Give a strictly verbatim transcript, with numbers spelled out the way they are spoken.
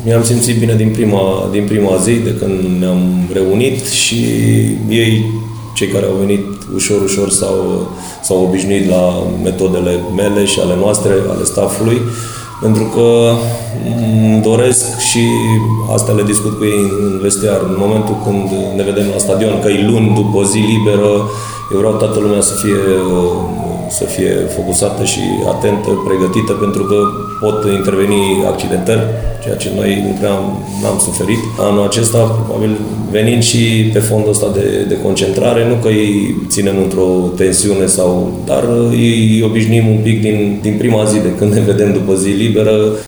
mi-am simțit bine din prima, din prima zi, de când ne-am reunit și ei, cei care au venit ușor, ușor s-au, s-au obișnuit la metodele mele și ale noastre, ale staffului, pentru că îmi doresc și asta le discut cu ei în vestiar. În momentul când ne vedem la stadion, că e luni după o zi liberă, eu vreau toată lumea să fie, să fie focusată și atentă, pregătită, pentru că pot interveni accidentări, ceea ce noi nu prea n-am suferit. Anul acesta, probabil, venind și pe fondul ăsta de, de concentrare, nu că îi ținem într-o tensiune, sau, dar îi obișnuim un pic din, din prima zi, de când ne vedem după zi liberă.